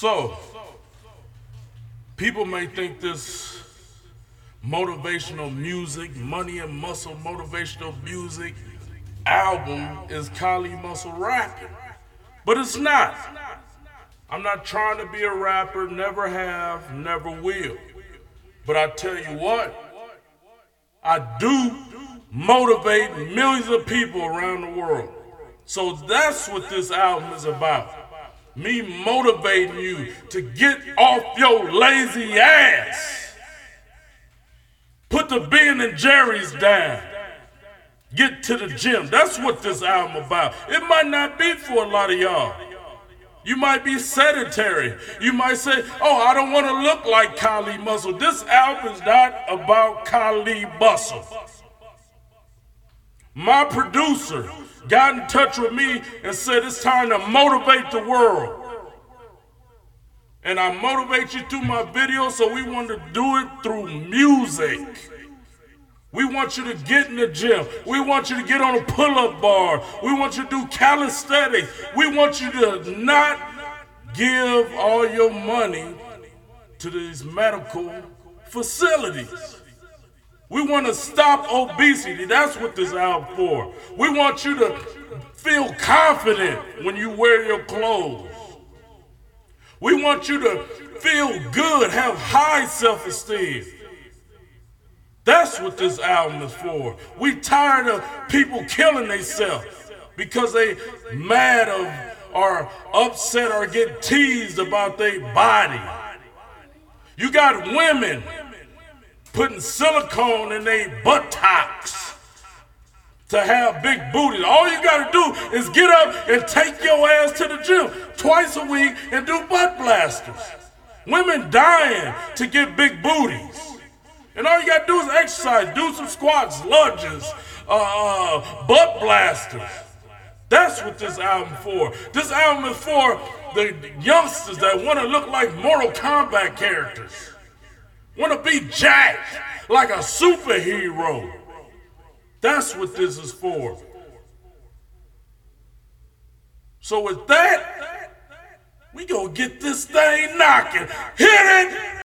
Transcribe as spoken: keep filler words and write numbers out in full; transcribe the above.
So, people may think this motivational music, Money and Muscle motivational music album is Kali Muscle rapping, but it's not. I'm not trying to be a rapper, never have, never will. But I tell you what, I do motivate millions of people around the world. So that's what this album is about. Me motivating you to get off your lazy ass. Put the Ben and Jerry's down. Get to the gym. That's what this album about. It might not be for a lot of y'all. You might be sedentary. You might say, oh, I don't want to look like Kali Muscle. This album is not about Kali Muscle. My producer got in touch with me and said it's time to motivate the world. And I motivate you through my videos, so we want to do it through music. We want you to get in the gym. We want you to get on a pull-up bar. We want you to do calisthenics. We want you to not give all your money to these medical facilities. We want to stop obesity. That's what this album for. We want you to feel confident when you wear your clothes. We want you to feel good, have high self-esteem. That's what this album is for. We tired of people killing themselves because they mad of, or upset or get teased about their body. You got women putting silicone in their buttocks to have big booties. All you gotta do is get up and take your ass to the gym twice a week and do butt blasters. Women dying to get big booties. And all you gotta do is exercise, do some squats, lunges, uh, uh, butt blasters. That's what this album for. This album is for the youngsters that wanna look like Mortal Kombat characters. Wanna be jacked like a superhero. That's what this is for. So with that, we gonna get this thing knocking. Hit it!